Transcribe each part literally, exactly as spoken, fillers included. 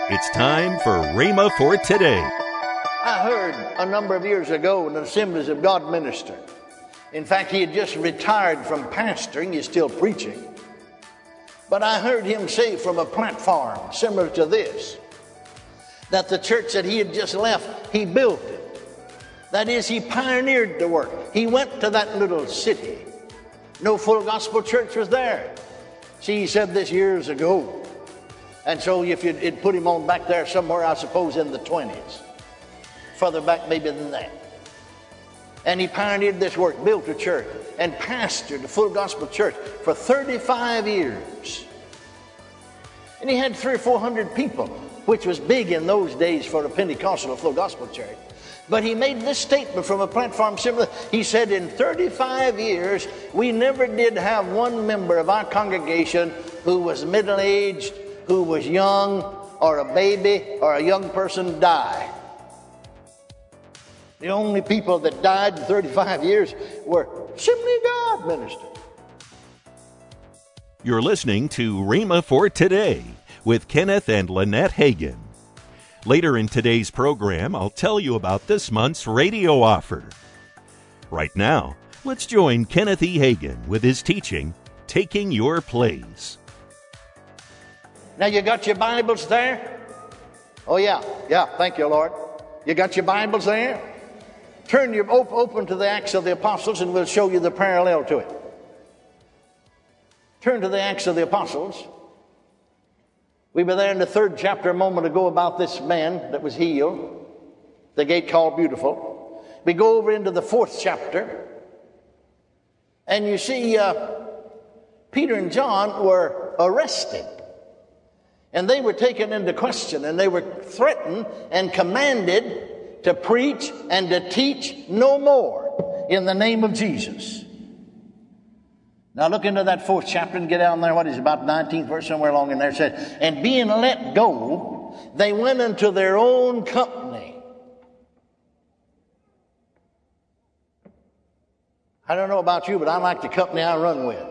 It's time for Rhema for today. I heard a number of years ago an Assemblies of God minister. In fact, he had just retired from pastoring. He's still preaching. But I heard him say from a platform similar to this, that the church that he had just left, he built it. That is, he pioneered the work. He went to that little city. No full gospel church was there. See, he said this years ago. And so if you'd it'd put him on back there somewhere, I suppose in the twenties. Further back maybe than that. And he pioneered this work, built a church, and pastored the full gospel church for thirty-five years. And he had three or four hundred people, which was big in those days for a Pentecostal full gospel church. But he made this statement from a platform similar. He said, in thirty-five years, we never did have one member of our congregation who was middle-aged, who was young, or a baby, or a young person die. The only people that died in thirty-five years were Assembly of God ministers. You're listening to Rhema for Today with Kenneth and Lynette Hagin. Later in today's program, I'll tell you about this month's radio offer. Right now, let's join Kenneth E. Hagin with his teaching, Taking Your Place. Now, you got your Bibles there? Oh, yeah. Yeah, thank you, Lord. You got your Bibles there? Turn your op- open to the Acts of the Apostles, and we'll show you the parallel to it. Turn to the Acts of the Apostles. We were there in the third chapter a moment ago about this man that was healed, the gate called Beautiful. We go over into the fourth chapter, and you see uh, Peter and John were arrested. And they were taken into question, and they were threatened and commanded to preach and to teach no more in the name of Jesus. Now look into that fourth chapter and get down there. What is it, about nineteenth verse, somewhere along in there. It said, and being let go, they went into their own company. I don't know about you, but I like the company I run with.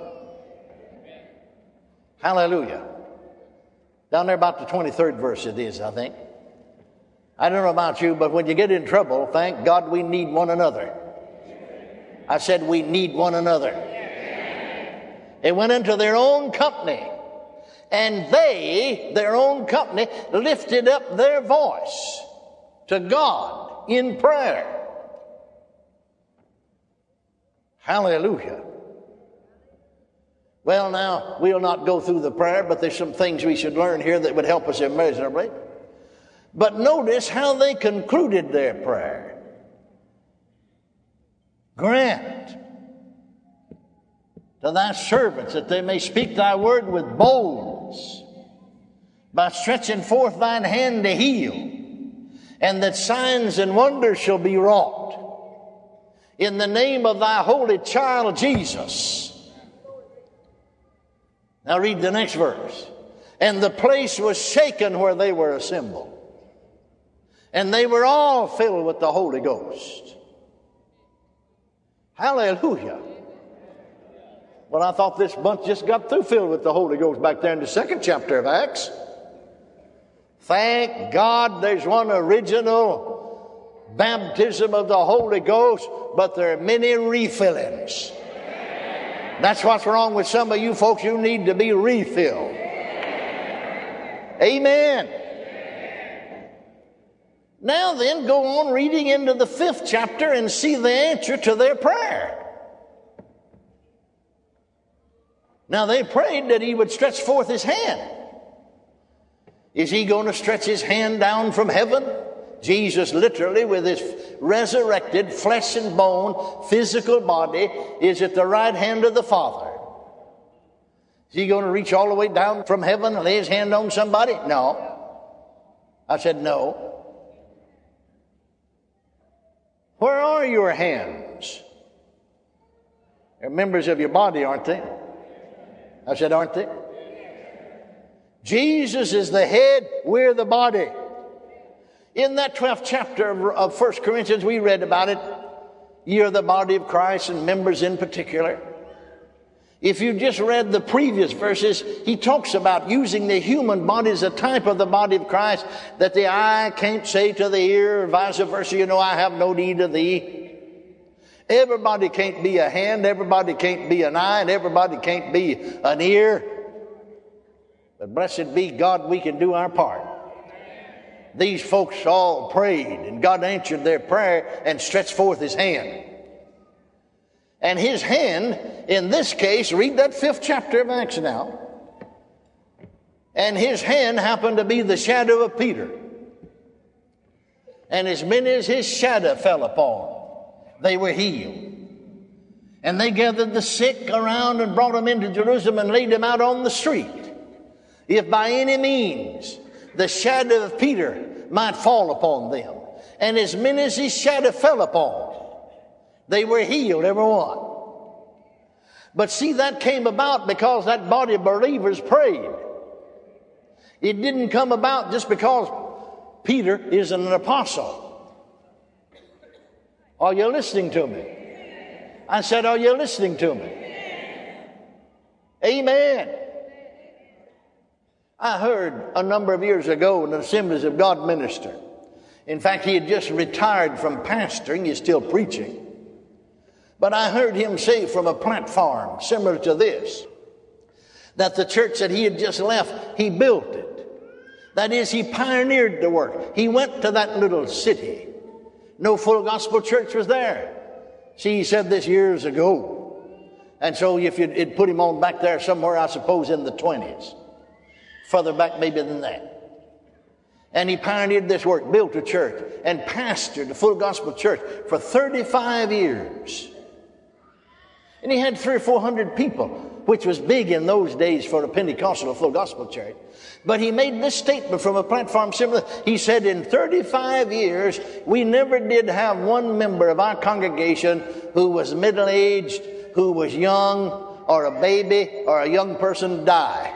Hallelujah. Down there about the twenty-third verse it is, I think. I don't know about you, but when you get in trouble, thank God we need one another. I said we need one another. They went into their own company, and they, their own company, lifted up their voice to God in prayer. Hallelujah. Well, now, we'll not go through the prayer, but there's some things we should learn here that would help us immeasurably. But notice how they concluded their prayer. Grant to thy servants that they may speak thy word with boldness, by stretching forth thine hand to heal, and that signs and wonders shall be wrought in the name of thy holy child Jesus. Now read the next verse. And the place was shaken where they were assembled, and they were all filled with the Holy Ghost. Hallelujah. Well, I thought this bunch just got through filled with the Holy Ghost back there in the second chapter of Acts. Thank God there's one original baptism of the Holy Ghost, but there are many refillings. That's what's wrong with some of you folks. You need to be refilled. Amen. Now then, go on reading into the fifth chapter and see the answer to their prayer. Now, they prayed that he would stretch forth his hand. Is he going to stretch his hand down from heaven? Jesus literally, with his resurrected flesh and bone physical body, is at the right hand of the Father. Is he going to reach all the way down from heaven and lay his hand on somebody? No. I said no. Where are your hands? They're members of your body, aren't they? I said, aren't they? Jesus is the head, we're the body. In that twelfth chapter of First Corinthians, we read about it. Ye are the body of Christ, and members in particular. If you just read the previous verses, he talks about using the human body as a type of the body of Christ, that the eye can't say to the ear, vice versa, you know, I have no need of thee. Everybody can't be a hand, everybody can't be an eye, and everybody can't be an ear. But blessed be God, we can do our part. These folks all prayed, and God answered their prayer and stretched forth his hand. And his hand, in this case, read that fifth chapter of Acts now. And his hand happened to be the shadow of Peter. And as many as his shadow fell upon, they were healed. And they gathered the sick around and brought them into Jerusalem and laid them out on the street. If by any means the shadow of Peter might fall upon them. And as many as his shadow fell upon, they were healed, every one. But see, that came about because that body of believers prayed. It didn't come about just because Peter is an apostle. Are you listening to me? I said, are you listening to me? Amen. I heard a number of years ago an Assemblies of God minister. In fact, he had just retired from pastoring. He's still preaching. But I heard him say from a platform similar to this, that the church that he had just left, he built it. That is, he pioneered the work. He went to that little city. No full gospel church was there. See, he said this years ago. And so if you'd it'd put him on back there somewhere, I suppose in the twenties. Further back maybe than that. And he pioneered this work, built a church, and pastored the full gospel church for thirty-five years. And he had three or four hundred people, which was big in those days for a Pentecostal full gospel church. But he made this statement from a platform similar. He said, in thirty-five years, we never did have one member of our congregation who was middle-aged, who was young, or a baby, or a young person die.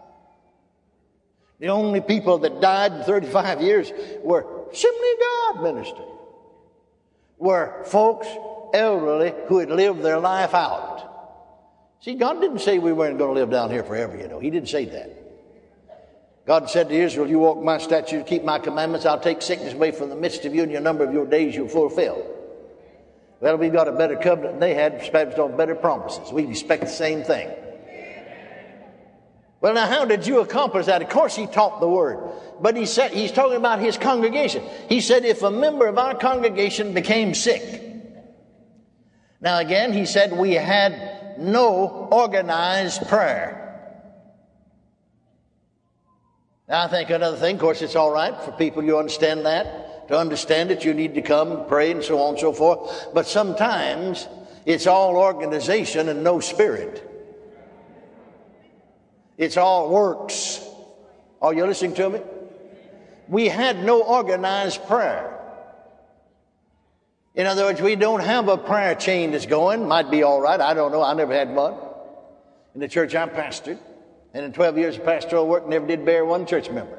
The only people that died in thirty-five years were Assembly of God ministers, were folks elderly who had lived their life out. See, God didn't say we weren't going to live down here forever, you know. He didn't say that. God said to Israel, you walk my statutes, keep my commandments, I'll take sickness away from the midst of you, and your number of your days you'll fulfill. Well, we've got a better covenant than they had, based on better promises. We expect the same thing. Well, now, how did you accomplish that? Of course, he taught the word. But he said, he's talking about his congregation. He said, if a member of our congregation became sick. Now, again, he said, we had no organized prayer. Now, I think another thing, of course, it's all right for people, you understand that. To understand it, you need to come and pray and so on and so forth. But sometimes it's all organization and no spirit. It's all works. Are you listening to me? We had no organized prayer. In other words, we don't have a prayer chain that's going. Might be all right. I don't know. I never had one. In the church I pastored. And in twelve years of pastoral work, never did bear one church member.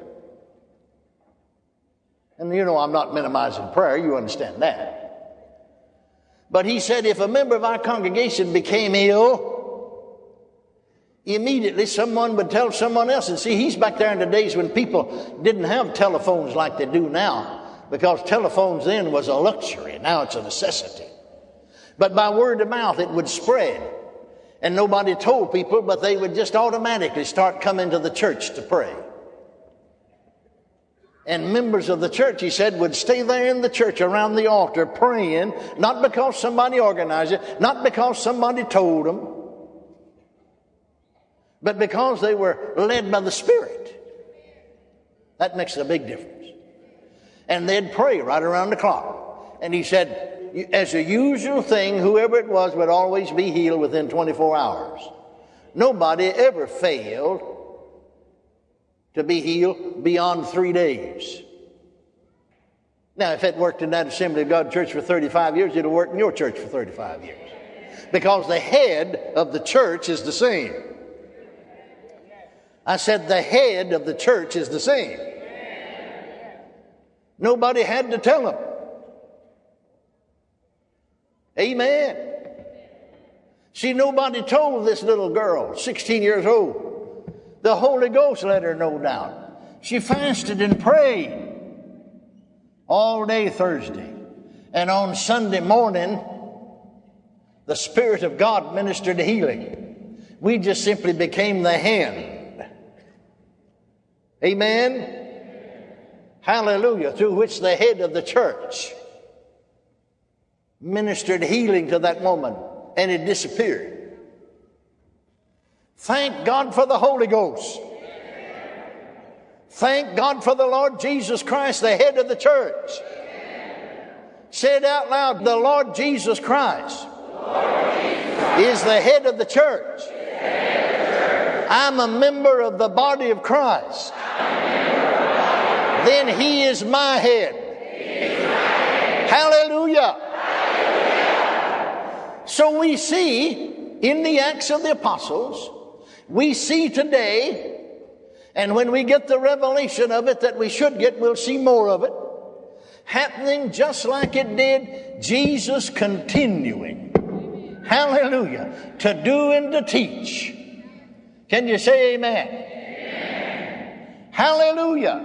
And you know I'm not minimizing prayer. You understand that. But he said if a member of our congregation became ill, immediately someone would tell someone else. And see, he's back there in the days when people didn't have telephones like they do now. Because telephones then was a luxury. Now it's a necessity. But by word of mouth it would spread. And nobody told people, but they would just automatically start coming to the church to pray. And members of the church, he said, would stay there in the church around the altar praying, not because somebody organized it, not because somebody told them, but because they were led by the Spirit. That makes a big difference. And they'd pray right around the clock. And he said, as a usual thing, whoever it was would always be healed within twenty-four hours. Nobody ever failed to be healed beyond three days. Now, if it worked in that Assembly of God church for thirty-five years, it'll work in your church for thirty-five years. Because the head of the church is the same. I said the head of the church is the same. Nobody had to tell them. Amen. See, nobody told this little girl, sixteen years old. The Holy Ghost let her know doubt. She fasted and prayed all day Thursday. And on Sunday morning, the Spirit of God ministered healing. We just simply became the hand. Amen? Hallelujah. Through which the head of the church ministered healing to that woman, and it disappeared. Thank God for the Holy Ghost. Thank God for the Lord Jesus Christ, the head of the church. Say it out loud. The Lord Jesus Christ, Lord Jesus Christ is the head of the church. Of the church. I'm a member of the body of Christ. Then he is my head. Is my head. Hallelujah. Hallelujah. So we see in the Acts of the Apostles, we see today, and when we get the revelation of it that we should get, we'll see more of it, happening just like it did, Jesus continuing, hallelujah, to do and to teach. Can you say amen? Amen. Hallelujah.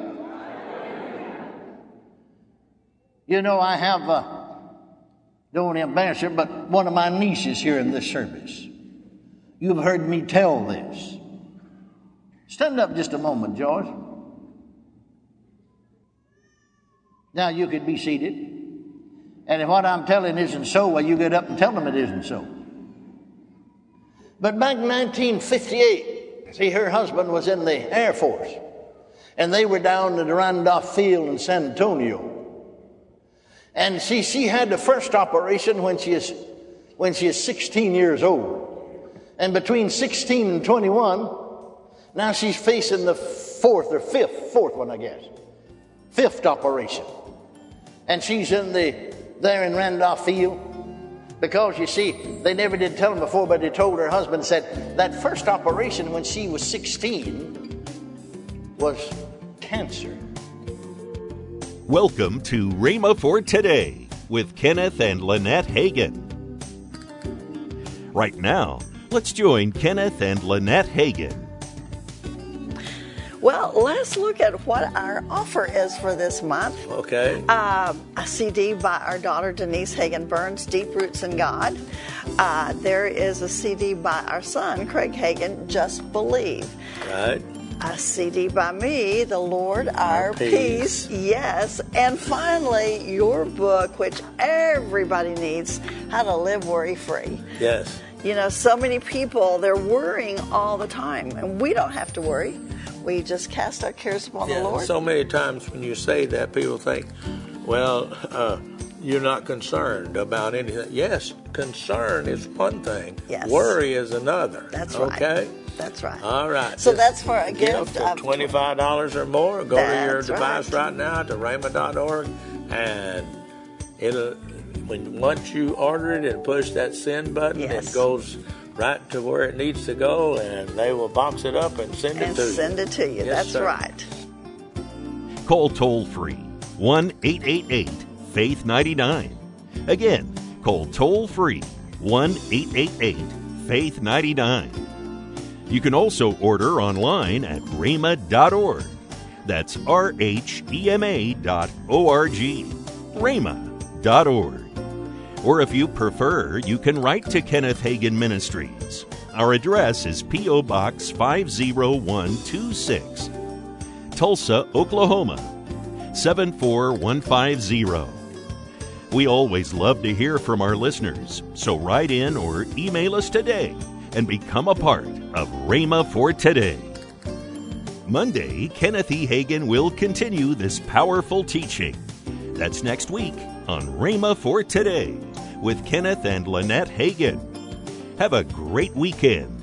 You know, I have, uh, don't want to embarrass her, but one of my nieces here in this service. You've heard me tell this. Stand up just a moment, George. Now you could be seated. And if what I'm telling isn't so, well, you get up and tell them it isn't so. But back in nineteen fifty-eight, see, her husband was in the Air Force. And they were down at the Randolph Field in San Antonio. And see, she had the first operation when she is when she is sixteen years old. And between sixteen and twenty-one, now she's facing the fourth or fifth, fourth one, I guess. Fifth operation. And she's in the there in Randolph Field. Because, you see, they never did tell him before, but they told her husband, said, that first operation when she was sixteen was cancer. Welcome to Rhema for Today with Kenneth and Lynette Hagin. Right now, let's join Kenneth and Lynette Hagin. Well, let's look at what our offer is for this month. Okay. Uh, a C D by our daughter Denise Hagin Burns, Deep Roots in God. Uh, there is a C D by our son Craig Hagin, Just Believe. Right. A C D by me, The Lord Our, our peace. peace. Yes. And finally, your book, which everybody needs, How to Live Worry-Free. Yes. You know, so many people, they're worrying all the time, and we don't have to worry. We just cast our cares upon yeah, the Lord. So many times when you say that, people think, well, uh, you're not concerned about anything. Yes, concern is one thing. Yes. Worry is another. That's right. Okay? That's right. All right. So that's for a gift, gift of twenty-five dollars or more. Go to your device right, right now to rhema dot org, and it'll when once you order it and push that send button, yes. it goes right to where it needs to go, and they will box it up and send and it to you. And send it to you. Yes, That's sir. right. Call toll-free one eight eight eight faith ninety-nine. Again, call toll-free one eight eight eight faith ninety-nine. You can also order online at rhema dot org. That's R H E M A dot O R G. rhema dot org. Or if you prefer, you can write to Kenneth Hagin Ministries. Our address is P O Box five oh one two six, Tulsa, Oklahoma seven four one five zero. We always love to hear from our listeners, so write in or email us today and become a part of Rhema for Today. Monday, Kenneth E. Hagin will continue this powerful teaching. That's next week on Rhema for Today with Kenneth and Lynette Hagin. Have a great weekend.